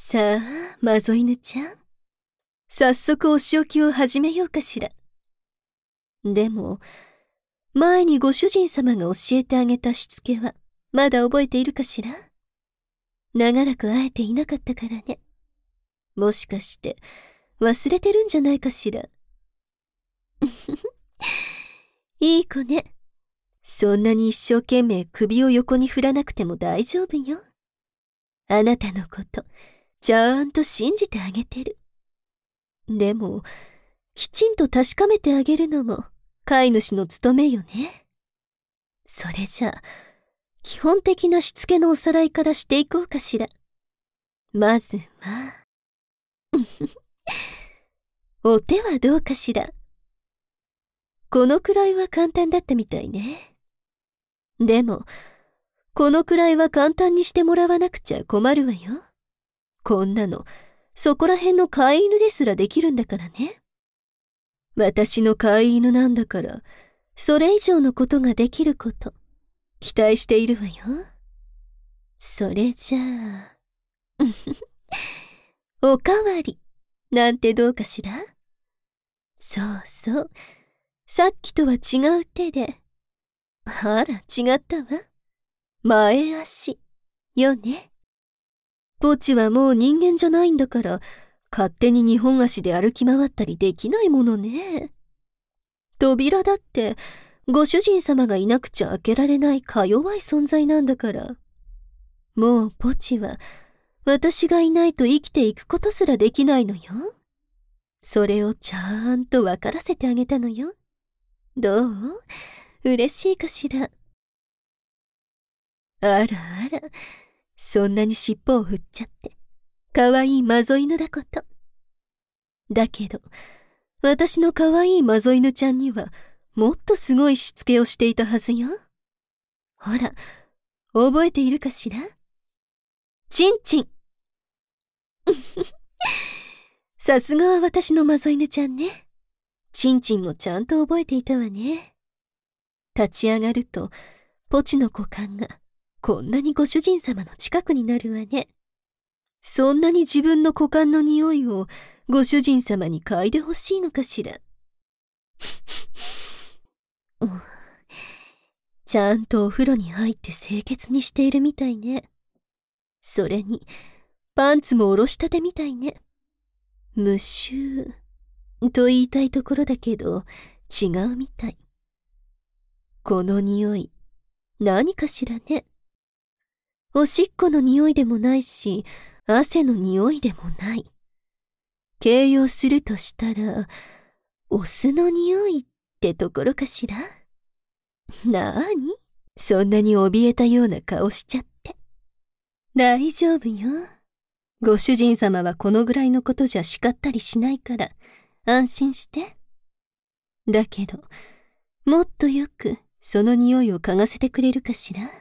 さあ、マゾ犬ちゃん。早速お仕置きを始めようかしら。でも、前にご主人様が教えてあげたしつけは、まだ覚えているかしら？長らく会えていなかったからね。もしかして、忘れてるんじゃないかしら。いい子ね。そんなに一生懸命首を横に振らなくても大丈夫よ。あなたのこと、ちゃんと信じてあげてる。でも、きちんと確かめてあげるのも飼い主の務めよね。それじゃあ、基本的なしつけのおさらいからしていこうかしら。まずは、お手はどうかしら。このくらいは簡単だったみたいね。でも、このくらいは簡単にしてもらわなくちゃ困るわよ。こんなの、そこら辺の飼い犬ですらできるんだからね。私の飼い犬なんだから、それ以上のことができること、期待しているわよ。それじゃあ、おかわり、なんてどうかしら？そうそう、さっきとは違う手で。あら、違ったわ。前足、よね。ポチはもう人間じゃないんだから、勝手に2本足で歩き回ったりできないものね。扉だって、ご主人様がいなくちゃ開けられないか弱い存在なんだから。もうポチは、私がいないと生きていくことすらできないのよ。それをちゃんと分からせてあげたのよ。どう？嬉しいかしら。あらあら、そんなに尻尾を振っちゃって、かわいいマゾ犬だこと。だけど、私のかわいいマゾ犬ちゃんには、もっとすごいしつけをしていたはずよ。ほら、覚えているかしら？チンチン。さすがは私のマゾ犬ちゃんね。チンチンもちゃんと覚えていたわね。立ち上がると、ポチの股間が、こんなにご主人様の近くになるわね。そんなに自分の股間の匂いをご主人様に嗅いでほしいのかしら。ちゃんとお風呂に入って清潔にしているみたいね。それに、パンツもおろしたてみたいね。無臭と言いたいところだけど、違うみたい。この匂い、何かしらね。おしっこの匂いでもないし、汗の匂いでもない。形容するとしたら、お酢の匂いってところかしら。なーに？そんなに怯えたような顔しちゃって。大丈夫よ。ご主人様はこのぐらいのことじゃ叱ったりしないから、安心して。だけど、もっとよくその匂いを嗅がせてくれるかしら。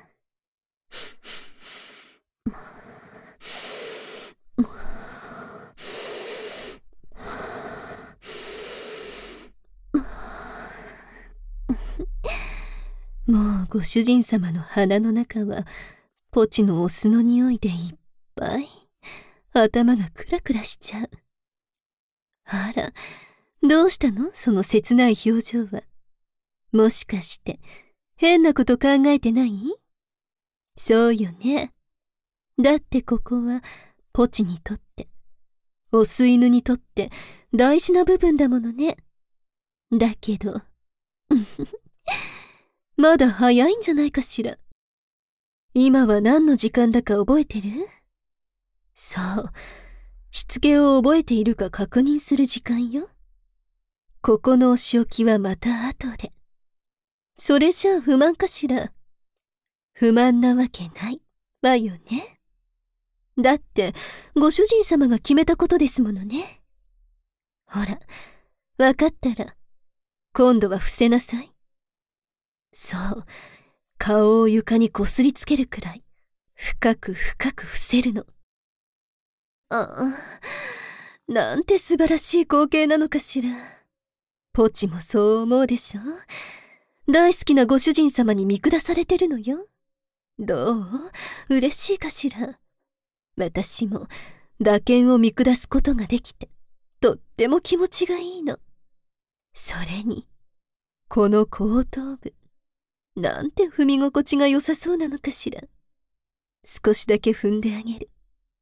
もうご主人様の鼻の中は、ポチのお酢の匂いでいっぱい。頭がクラクラしちゃう。あら、どうしたの？その切ない表情は。もしかして、変なこと考えてない？そうよね。だってここは、ポチにとって、オス犬にとって大事な部分だものね。だけど、まだ早いんじゃないかしら。今は何の時間だか覚えてる？そう、しつけを覚えているか確認する時間よ。ここのお仕置きはまた後で。それじゃあ不満かしら。不満なわけないわよね。だってご主人様が決めたことですものね。ほら、わかったら今度は伏せなさい。そう、顔を床にこすりつけるくらい深く深く伏せるの。なんて素晴らしい光景なのかしら。ポチもそう思うでしょ？大好きなご主人様に見下されてるのよ。どう？嬉しいかしら。私も打剣を見下すことができて、とっても気持ちがいいの。それに、この後頭部、なんて踏み心地が良さそうなのかしら。少しだけ踏んであげる。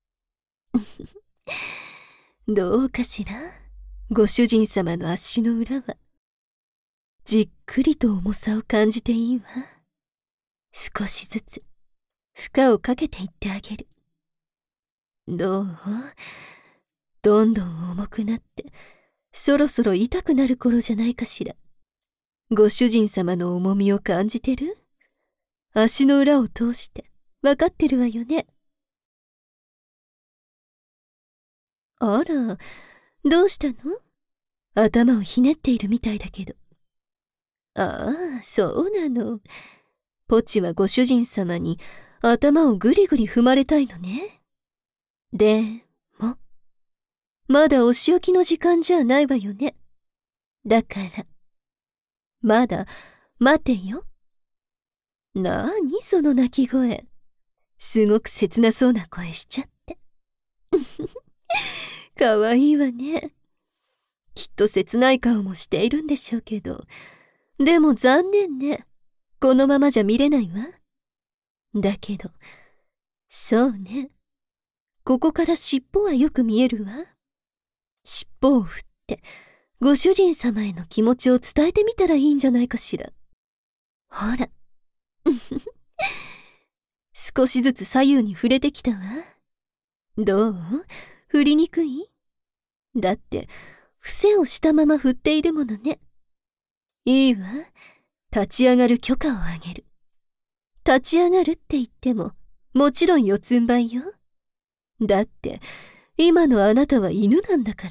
どうかしら、ご主人様の足の裏は。じっくりと重さを感じていいわ。少しずつ、負荷をかけていってあげる。どう？どんどん重くなって、そろそろ痛くなる頃じゃないかしら。ご主人様の重みを感じてる？足の裏を通して、わかってるわよね。あら、どうしたの？頭をひねっているみたいだけど。ああ、そうなの。ポチはご主人様に頭をぐりぐり踏まれたいのね。でも、まだお仕置きの時間じゃないわよね。だから、まだ待てよ。なーにその泣き声。すごく切なそうな声しちゃって。かわいいわね。きっと切ない顔もしているんでしょうけど、でも残念ね。このままじゃ見れないわ。だけど、そうね。ここから尻尾はよく見えるわ。尻尾を振って、ご主人様への気持ちを伝えてみたらいいんじゃないかしら。ほら。少しずつ左右に触れてきたわ。どう？振りにくい？だって、伏せをしたまま振っているものね。いいわ。立ち上がる許可をあげる。立ち上がるって言っても、もちろん四つん這いよ。だって、今のあなたは犬なんだから。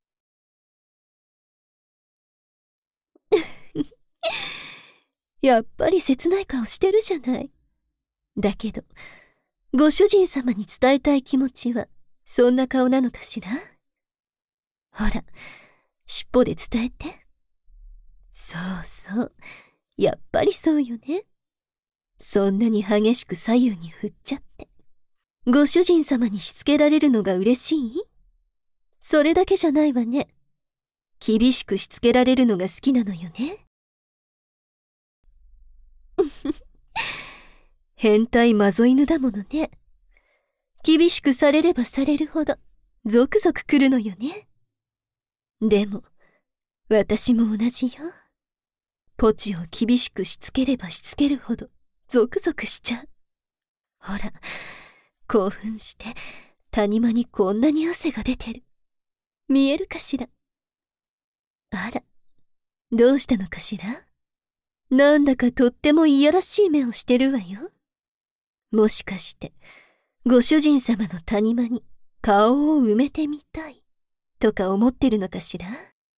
やっぱり切ない顔してるじゃない。だけど、ご主人様に伝えたい気持ちは、そんな顔なのかしら？ほら、尻尾で伝えて。そうそう。やっぱりそうよね。そんなに激しく左右に振っちゃって。ご主人様にしつけられるのが嬉しい？それだけじゃないわね。厳しくしつけられるのが好きなのよね。変態マゾ犬だものね。厳しくされればされるほど、ゾクゾクくるのよね。でも、私も同じよ。ポチを厳しくしつければしつけるほど、ゾクゾクしちゃう。ほら、興奮して、谷間にこんなに汗が出てる。見えるかしら？あら、どうしたのかしら？なんだかとってもいやらしい目をしてるわよ。もしかして、ご主人様の谷間に顔を埋めてみたい、とか思ってるのかしら？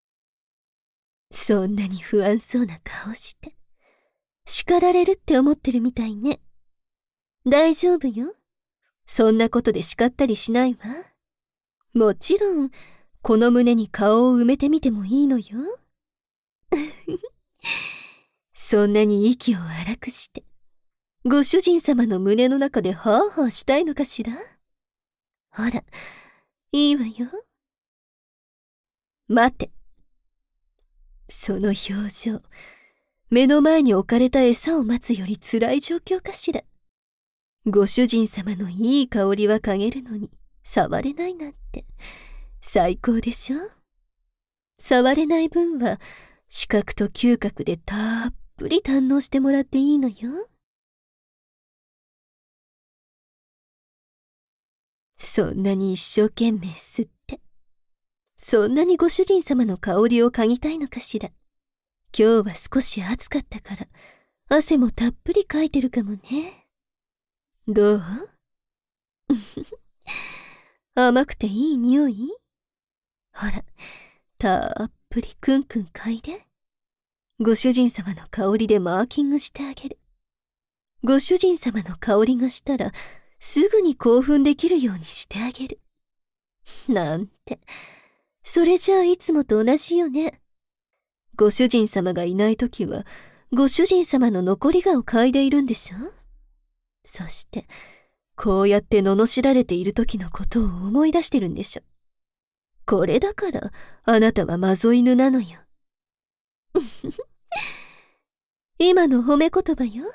そんなに不安そうな顔して、叱られるって思ってるみたいね。大丈夫よ。そんなことで叱ったりしないわ。もちろん、この胸に顔を埋めてみてもいいのよ。そんなに息を荒くして、ご主人様の胸の中でハーハーしたいのかしら？ほら、いいわよ。待て。その表情、目の前に置かれた餌を待つより辛い状況かしら。ご主人様のいい香りは嗅げるのに、触れないなんて、最高でしょ？触れない分は、視覚と嗅覚でたっぷり堪能してもらっていいのよ。そんなに一生懸命吸って、そんなにご主人様の香りを嗅ぎたいのかしら。今日は少し暑かったから、汗もたっぷりかいてるかもね。どう？甘くていい匂い？ほら、たっぷりくんくん嗅いで。ご主人様の香りでマーキングしてあげる。ご主人様の香りがしたら、すぐに興奮できるようにしてあげる。なんて、それじゃあいつもと同じよね。ご主人様がいないときは、ご主人様の残り香を嗅いでいるんでしょ？そして、 こうやって罵られている時のことを思い出してるんでしょ。これだからあなたはマゾ犬なのよ。今の褒め言葉よ。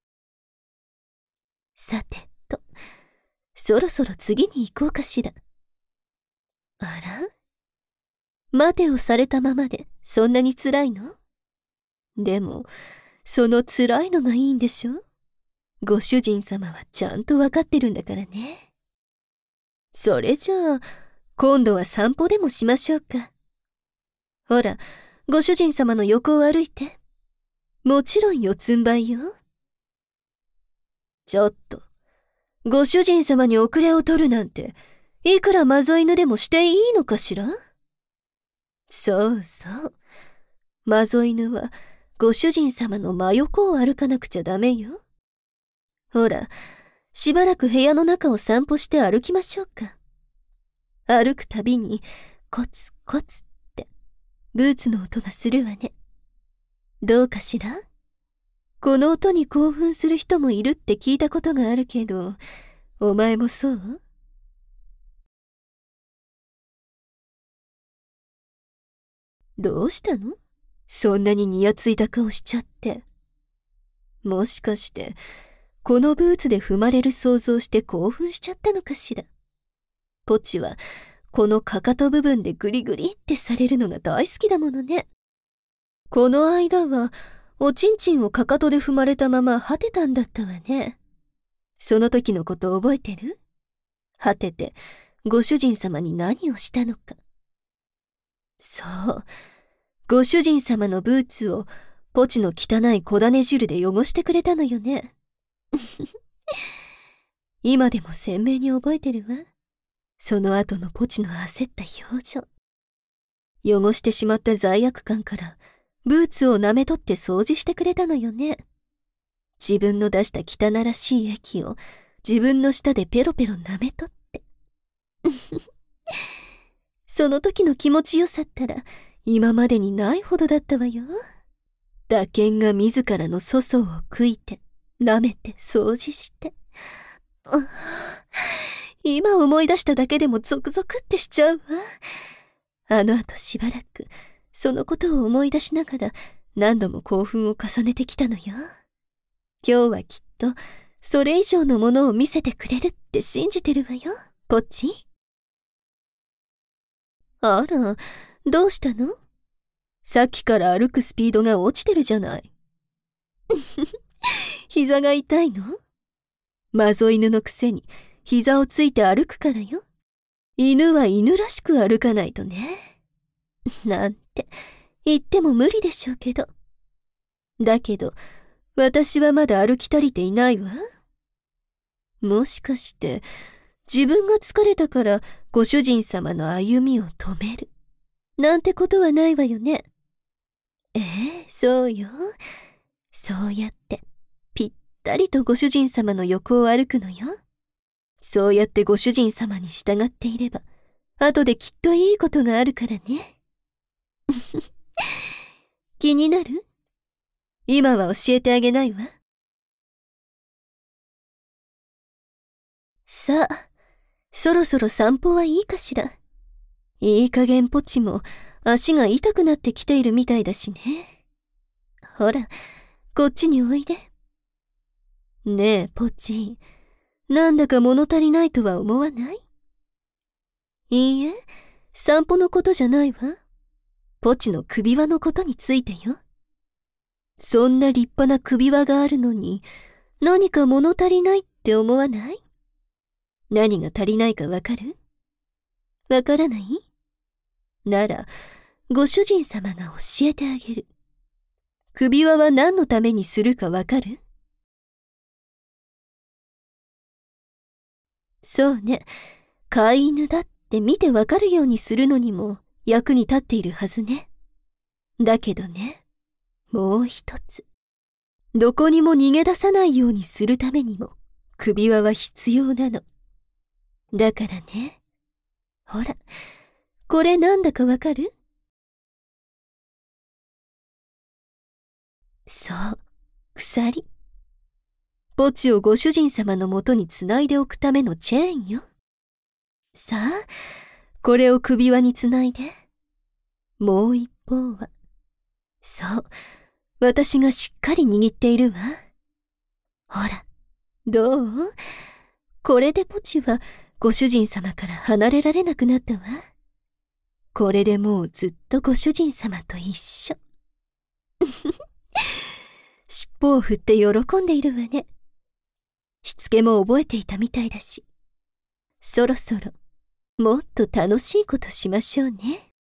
さてと、そろそろ次に行こうかしら。あら？待てをされたままでそんなに辛いの？でも、その辛いのがいいんでしょ？ご主人様はちゃんとわかってるんだからね。それじゃあ、今度は散歩でもしましょうか。ほら、ご主人様の横を歩いて。もちろん四つん這いよ。ちょっと、ご主人様に遅れを取るなんて、いくらマゾ犬でもしていいのかしら？そうそう。マゾ犬は、ご主人様の真横を歩かなくちゃダメよ。ほら、しばらく部屋の中を散歩して歩きましょうか。歩くたびに、コツコツって、ブーツの音がするわね。どうかしら？この音に興奮する人もいるって聞いたことがあるけど、お前もそう？どうしたの？そんなにニヤついた顔しちゃって。もしかして、このブーツで踏まれる想像して興奮しちゃったのかしら。ポチは、このかかと部分でグリグリってされるのが大好きだものね。この間は、おちんちんをかかとで踏まれたまま果てたんだったわね。その時のこと覚えてる？果てて、ご主人様に何をしたのか。そう、ご主人様のブーツをポチの汚い小種汁で汚してくれたのよね。今でも鮮明に覚えてるわ。その後のポチの焦った表情。汚してしまった罪悪感から、ブーツを舐め取って掃除してくれたのよね。自分の出した汚らしい液を自分の舌でペロペロ舐め取って。その時の気持ちよさったら、今までにないほどだったわよ。打犬が自らの粗相を悔いて、舐めて掃除して。今思い出しただけでもゾクゾクってしちゃうわ。あの後しばらく、そのことを思い出しながら何度も興奮を重ねてきたのよ。今日はきっと、それ以上のものを見せてくれるって信じてるわよ、ポチ。あら、どうしたの？さっきから歩くスピードが落ちてるじゃない。膝が痛いの？マゾ犬のくせに膝をついて歩くからよ。犬は犬らしく歩かないとね。なんて言っても無理でしょうけど。だけど、私はまだ歩き足りていないわ。もしかして、自分が疲れたからご主人様の歩みを止める。なんてことはないわよね。そうよ。そうやって、ぴったりとご主人様の横を歩くのよ。そうやってご主人様に従っていれば、後できっといいことがあるからね。気になる？今は教えてあげないわ。さあ、そろそろ散歩はいいかしら。いい加減ポチも足が痛くなってきているみたいだしね。ほら、こっちにおいで。ねえ、ポチ。なんだか物足りないとは思わない？いいえ、散歩のことじゃないわ。ポチの首輪のことについてよ。そんな立派な首輪があるのに、何か物足りないって思わない？何が足りないかわかる？わからない？なら、ご主人様が教えてあげる。首輪は何のためにするかわかる？そうね。飼い犬だって見てわかるようにするのにも役に立っているはずね。だけどね、もう一つ。どこにも逃げ出さないようにするためにも首輪は必要なの。だからね。ほら、これなんだかわかる？そう、鎖。 ポチをご主人様のもとにつないでおくためのチェーンよ。さあ、これを首輪につないで。もう一方は、そう、私がしっかり握っているわ。ほら、どう？これでポチはご主人様から離れられなくなったわ。これでもうずっとご主人様と一緒。尻尾を振って喜んでいるわね。しつけも覚えていたみたいだし。そろそろ、もっと楽しいことしましょうね。